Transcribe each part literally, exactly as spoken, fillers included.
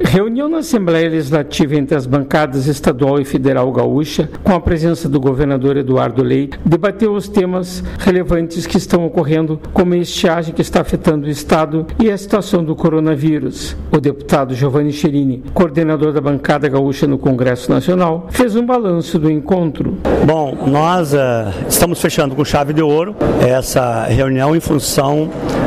Reunião na Assembleia Legislativa entre as bancadas estadual e federal gaúcha, com a presença do governador Eduardo Leite, debateu os temas relevantes que estão ocorrendo, como a estiagem que está afetando o Estado e a situação do coronavírus. O deputado Giovanni Cherini, coordenador da bancada gaúcha no Congresso Nacional, fez um balanço do encontro. Bom, nós uh, estamos fechando com chave de ouro essa reunião em função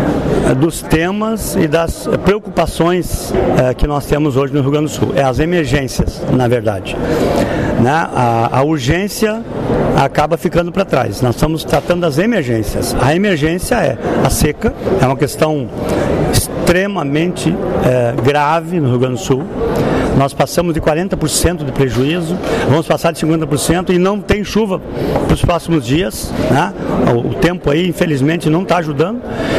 dos temas e das preocupações eh, que nós temos hoje no Rio Grande do Sul. É as emergências, na verdade. Né? A, a urgência acaba ficando para trás. Nós estamos tratando das emergências. A emergência é a seca, é uma questão extremamente eh, grave no Rio Grande do Sul. Nós passamos de quarenta por cento de prejuízo, vamos passar de cinquenta por cento e não tem chuva para os próximos dias, né? O tempo aí, infelizmente, não está ajudando.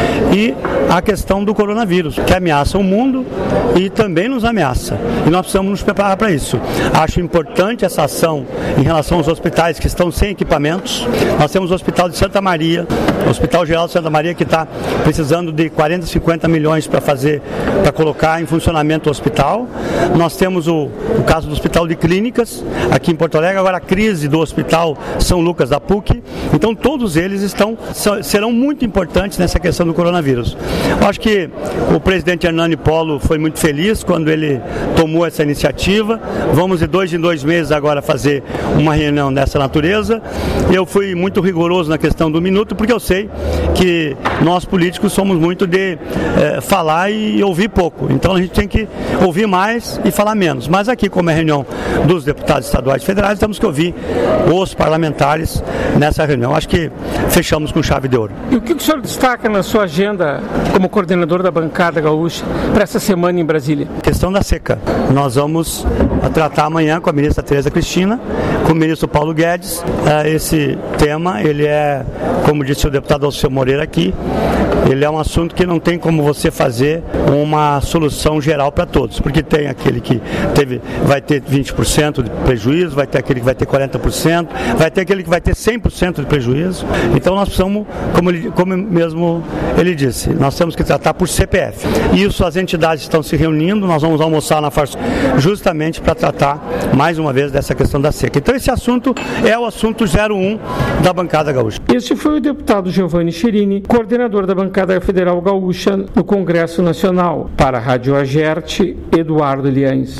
E a questão do coronavírus, que ameaça o mundo e também nos ameaça. E nós precisamos nos preparar para isso. Acho importante essa ação em relação aos hospitais que estão sem equipamentos. Nós temos o Hospital de Santa Maria, o Hospital Geral de Santa Maria, que está precisando de quarenta, cinquenta milhões para fazer, para colocar em funcionamento o hospital. Nós temos Temos o, o caso do Hospital de Clínicas, aqui em Porto Alegre, agora a crise do Hospital São Lucas da P U C. Então todos eles estão, serão muito importantes nessa questão do coronavírus. Eu acho que o presidente Hernani Polo foi muito feliz quando ele tomou essa iniciativa. Vamos de dois em dois meses agora fazer uma reunião dessa natureza. Eu fui muito rigoroso na questão do minuto, porque eu sei que nós políticos somos muito de eh, falar e ouvir pouco. Então a gente tem que ouvir mais e falar menos, mas aqui, como é a reunião dos deputados estaduais e federais, temos que ouvir os parlamentares nessa reunião. Acho que fechamos com chave de ouro. E o que o senhor destaca na sua agenda como coordenador da bancada gaúcha para essa semana em Brasília? Questão da seca. Nós vamos tratar amanhã com a ministra Tereza Cristina, com o ministro Paulo Guedes. Esse tema, ele é, como disse o deputado Alceu Moreira aqui, ele é um assunto que não tem como você fazer uma solução geral para todos, porque tem aquele que teve, vai ter vinte por cento de prejuízo, vai ter aquele que vai ter quarenta por cento, vai ter aquele que vai ter cem por cento de prejuízo. Então nós precisamos, como, ele, como mesmo ele disse, nós temos que tratar por C P F. Isso, as entidades estão se reunindo, nós vamos almoçar na Farsa justamente para tratar mais uma vez dessa questão da seca. Então esse assunto é o assunto zero um da bancada gaúcha. Este foi o deputado Giovanni Cherini, coordenador da bancada federal gaúcha no Congresso Nacional. Para a Rádio Agerte, Eduardo Liães.